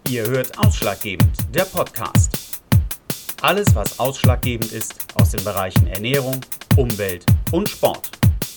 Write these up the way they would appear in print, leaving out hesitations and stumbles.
Ihr hört Ausschlaggebend, der Podcast. Alles, was ausschlaggebend ist aus den Bereichen Ernährung, Umwelt und Sport.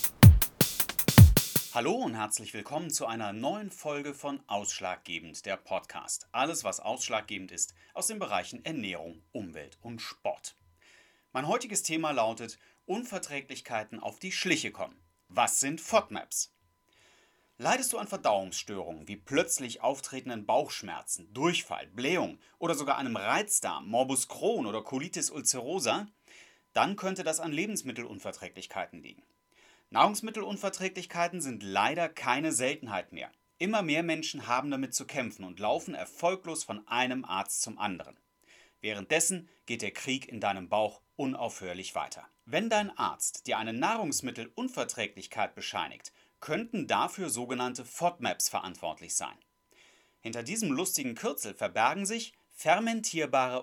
Hallo und herzlich willkommen zu einer neuen Folge von Ausschlaggebend, der Podcast. Alles, was ausschlaggebend ist aus den Bereichen Ernährung, Umwelt und Sport. Mein heutiges Thema lautet Unverträglichkeiten auf die Schliche kommen. Was sind FODMAPs? Leidest du an Verdauungsstörungen wie plötzlich auftretenden Bauchschmerzen, Durchfall, Blähung oder sogar einem Reizdarm, Morbus Crohn oder Colitis ulcerosa? Dann könnte das an Lebensmittelunverträglichkeiten liegen. Nahrungsmittelunverträglichkeiten sind leider keine Seltenheit mehr. Immer mehr Menschen haben damit zu kämpfen und laufen erfolglos von einem Arzt zum anderen. Währenddessen geht der Krieg in deinem Bauch unaufhörlich weiter. Wenn dein Arzt dir eine Nahrungsmittelunverträglichkeit bescheinigt, könnten dafür sogenannte FODMAPs verantwortlich sein. Hinter diesem lustigen Kürzel verbergen sich fermentierbare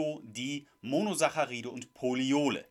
Monosaccharide und Poliole.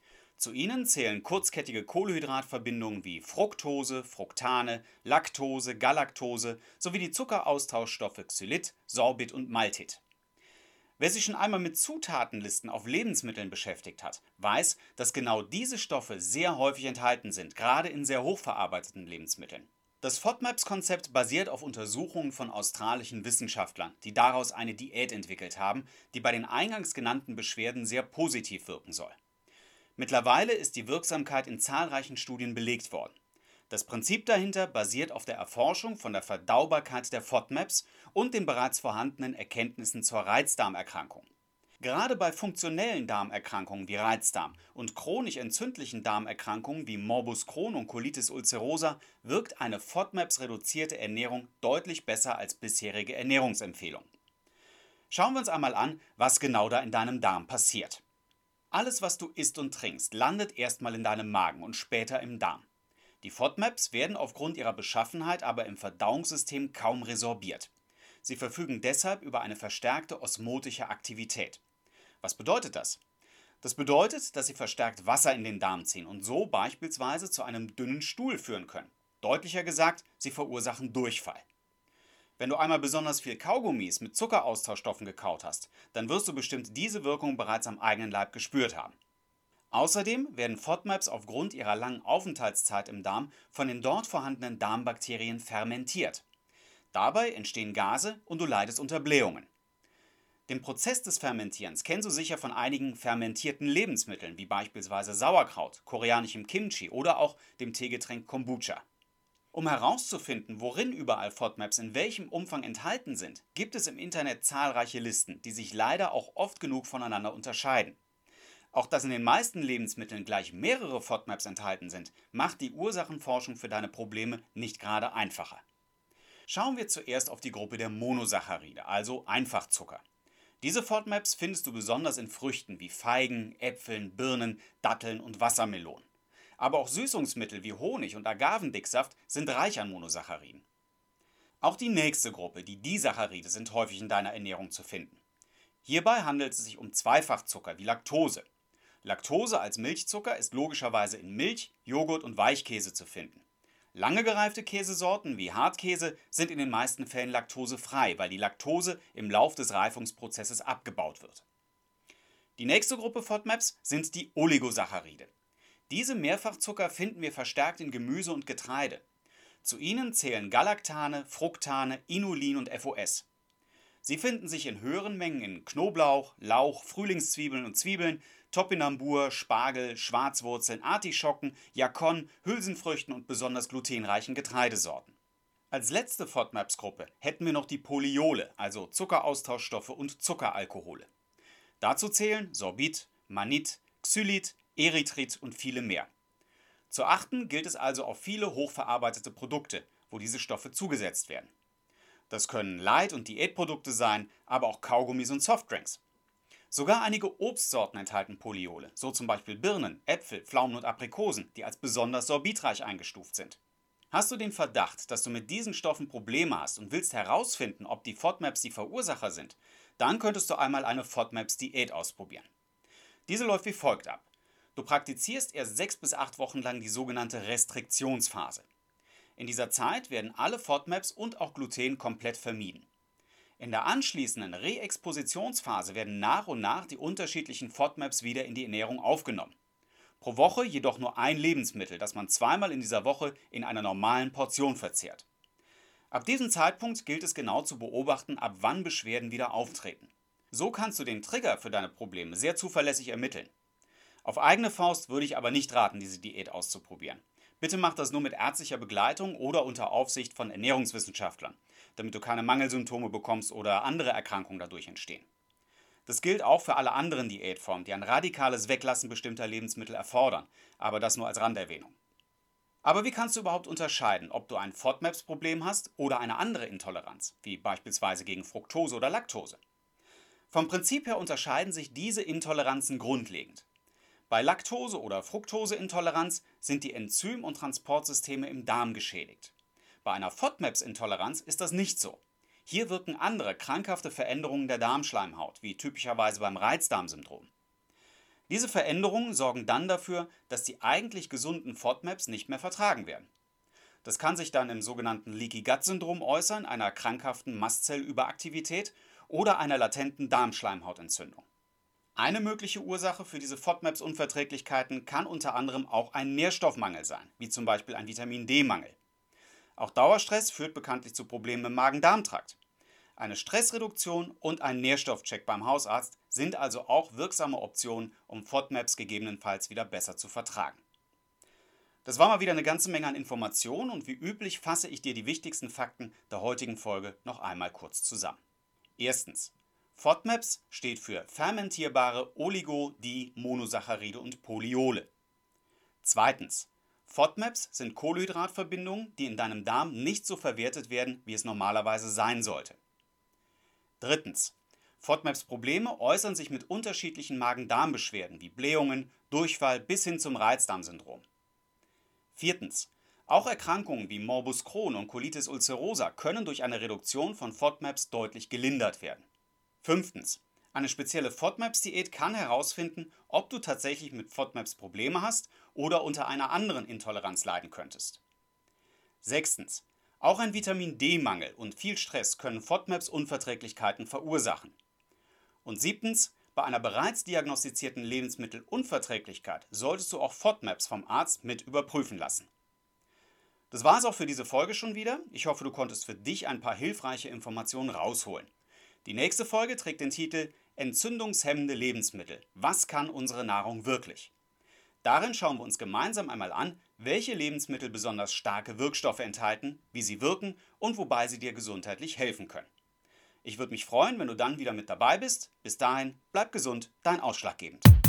Zu ihnen zählen kurzkettige Kohlenhydratverbindungen wie Fructose, Fructane, Laktose, Galaktose sowie die Zuckeraustauschstoffe Xylit, Sorbit und Maltit. Wer sich schon einmal mit Zutatenlisten auf Lebensmitteln beschäftigt hat, weiß, dass genau diese Stoffe sehr häufig enthalten sind, gerade in sehr hochverarbeiteten Lebensmitteln. Das FODMAPs-Konzept basiert auf Untersuchungen von australischen Wissenschaftlern, die daraus eine Diät entwickelt haben, die bei den eingangs genannten Beschwerden sehr positiv wirken soll. Mittlerweile ist die Wirksamkeit in zahlreichen Studien belegt worden. Das Prinzip dahinter basiert auf der Erforschung von der Verdaubarkeit der FODMAPs und den bereits vorhandenen Erkenntnissen zur Reizdarmerkrankung. Gerade bei funktionellen Darmerkrankungen wie Reizdarm und chronisch entzündlichen Darmerkrankungen wie Morbus Crohn und Colitis ulcerosa wirkt eine FODMAPs-reduzierte Ernährung deutlich besser als bisherige Ernährungsempfehlungen. Schauen wir uns einmal an, was genau da in deinem Darm passiert. Alles, was du isst und trinkst, landet erstmal in deinem Magen und später im Darm. Die FODMAPs werden aufgrund ihrer Beschaffenheit aber im Verdauungssystem kaum resorbiert. Sie verfügen deshalb über eine verstärkte osmotische Aktivität. Was bedeutet das? Das bedeutet, dass sie verstärkt Wasser in den Darm ziehen und so beispielsweise zu einem dünnen Stuhl führen können. Deutlicher gesagt, sie verursachen Durchfall. Wenn du einmal besonders viel Kaugummis mit Zuckeraustauschstoffen gekaut hast, dann wirst du bestimmt diese Wirkung bereits am eigenen Leib gespürt haben. Außerdem werden FODMAPs aufgrund ihrer langen Aufenthaltszeit im Darm von den dort vorhandenen Darmbakterien fermentiert. Dabei entstehen Gase und du leidest unter Blähungen. Den Prozess des Fermentierens kennst du sicher von einigen fermentierten Lebensmitteln, wie beispielsweise Sauerkraut, koreanischem Kimchi oder auch dem Teegetränk Kombucha. Um herauszufinden, worin überall FODMAPs in welchem Umfang enthalten sind, gibt es im Internet zahlreiche Listen, die sich leider auch oft genug voneinander unterscheiden. Auch dass in den meisten Lebensmitteln gleich mehrere FODMAPs enthalten sind, macht die Ursachenforschung für deine Probleme nicht gerade einfacher. Schauen wir zuerst auf die Gruppe der Monosaccharide, also Einfachzucker. Diese FODMAPs findest du besonders in Früchten wie Feigen, Äpfeln, Birnen, Datteln und Wassermelonen. Aber auch Süßungsmittel wie Honig und Agavendicksaft sind reich an Monosacchariden. Auch die nächste Gruppe, die Disaccharide, sind häufig in deiner Ernährung zu finden. Hierbei handelt es sich um Zweifachzucker wie Laktose. Laktose als Milchzucker ist logischerweise in Milch, Joghurt und Weichkäse zu finden. Lange gereifte Käsesorten wie Hartkäse sind in den meisten Fällen laktosefrei, weil die Laktose im Lauf des Reifungsprozesses abgebaut wird. Die nächste Gruppe FODMAPs sind die Oligosaccharide. Diese Mehrfachzucker finden wir verstärkt in Gemüse und Getreide. Zu ihnen zählen Galaktane, Fructane, Inulin und FOS. Sie finden sich in höheren Mengen in Knoblauch, Lauch, Frühlingszwiebeln und Zwiebeln, Topinambur, Spargel, Schwarzwurzeln, Artischocken, Yacon, Hülsenfrüchten und besonders glutenreichen Getreidesorten. Als letzte FODMAPs-Gruppe hätten wir noch die Poliole, also Zuckeraustauschstoffe und Zuckeralkohole. Dazu zählen Sorbit, Mannit, Xylit, Erythrit und viele mehr. Zu achten gilt es also auf viele hochverarbeitete Produkte, wo diese Stoffe zugesetzt werden. Das können Light- und Diätprodukte sein, aber auch Kaugummis und Softdrinks. Sogar einige Obstsorten enthalten Poliole, so zum Beispiel Birnen, Äpfel, Pflaumen und Aprikosen, die als besonders sorbitreich eingestuft sind. Hast du den Verdacht, dass du mit diesen Stoffen Probleme hast und willst herausfinden, ob die FODMAPs die Verursacher sind, dann könntest du einmal eine FODMAPs-Diät ausprobieren. Diese läuft wie folgt ab. Du praktizierst erst 6 bis 8 Wochen lang die sogenannte Restriktionsphase. In dieser Zeit werden alle FODMAPs und auch Gluten komplett vermieden. In der anschließenden Reexpositionsphase werden nach und nach die unterschiedlichen FODMAPs wieder in die Ernährung aufgenommen. Pro Woche jedoch nur ein Lebensmittel, das man zweimal in dieser Woche in einer normalen Portion verzehrt. Ab diesem Zeitpunkt gilt es genau zu beobachten, ab wann Beschwerden wieder auftreten. So kannst du den Trigger für deine Probleme sehr zuverlässig ermitteln. Auf eigene Faust würde ich aber nicht raten, diese Diät auszuprobieren. Bitte mach das nur mit ärztlicher Begleitung oder unter Aufsicht von Ernährungswissenschaftlern, damit du keine Mangelsymptome bekommst oder andere Erkrankungen dadurch entstehen. Das gilt auch für alle anderen Diätformen, die ein radikales Weglassen bestimmter Lebensmittel erfordern, aber das nur als Randerwähnung. Aber wie kannst du überhaupt unterscheiden, ob du ein FODMAPs-Problem hast oder eine andere Intoleranz, wie beispielsweise gegen Fructose oder Laktose? Vom Prinzip her unterscheiden sich diese Intoleranzen grundlegend. Bei Laktose- oder Fructoseintoleranz sind die Enzym- und Transportsysteme im Darm geschädigt. Bei einer FODMAPs-Intoleranz ist das nicht so. Hier wirken andere krankhafte Veränderungen der Darmschleimhaut, wie typischerweise beim Reizdarmsyndrom. Diese Veränderungen sorgen dann dafür, dass die eigentlich gesunden FODMAPs nicht mehr vertragen werden. Das kann sich dann im sogenannten Leaky Gut Syndrom äußern, einer krankhaften Mastzellüberaktivität oder einer latenten Darmschleimhautentzündung. Eine mögliche Ursache für diese FODMAPs-Unverträglichkeiten kann unter anderem auch ein Nährstoffmangel sein, wie zum Beispiel ein Vitamin-D-Mangel. Auch Dauerstress führt bekanntlich zu Problemen im Magen-Darm-Trakt. Eine Stressreduktion und ein Nährstoffcheck beim Hausarzt sind also auch wirksame Optionen, um FODMAPs gegebenenfalls wieder besser zu vertragen. Das war mal wieder eine ganze Menge an Informationen und wie üblich fasse ich dir die wichtigsten Fakten der heutigen Folge noch einmal kurz zusammen. Erstens. FODMAPs steht für fermentierbare Oligo-Di-Monosaccharide und Polyole. Zweitens. FODMAPs sind Kohlenhydratverbindungen, die in deinem Darm nicht so verwertet werden, wie es normalerweise sein sollte. Drittens. FODMAPs-Probleme äußern sich mit unterschiedlichen Magen-Darm-Beschwerden wie Blähungen, Durchfall bis hin zum Reizdarmsyndrom. Viertens. Auch Erkrankungen wie Morbus Crohn und Colitis ulcerosa können durch eine Reduktion von FODMAPs deutlich gelindert werden. Fünftens. Eine spezielle FODMAPs-Diät kann herausfinden, ob du tatsächlich mit FODMAPs Probleme hast oder unter einer anderen Intoleranz leiden könntest. Sechstens. Auch ein Vitamin-D-Mangel und viel Stress können FODMAPs-Unverträglichkeiten verursachen. Und siebtens. Bei einer bereits diagnostizierten Lebensmittelunverträglichkeit solltest du auch FODMAPs vom Arzt mit überprüfen lassen. Das war es auch für diese Folge schon wieder. Ich hoffe, du konntest für dich ein paar hilfreiche Informationen rausholen. Die nächste Folge trägt den Titel Entzündungshemmende Lebensmittel. Was kann unsere Nahrung wirklich? Darin schauen wir uns gemeinsam einmal an, welche Lebensmittel besonders starke Wirkstoffe enthalten, wie sie wirken und wobei sie dir gesundheitlich helfen können. Ich würde mich freuen, wenn du dann wieder mit dabei bist. Bis dahin, bleib gesund, dein Ausschlaggebend.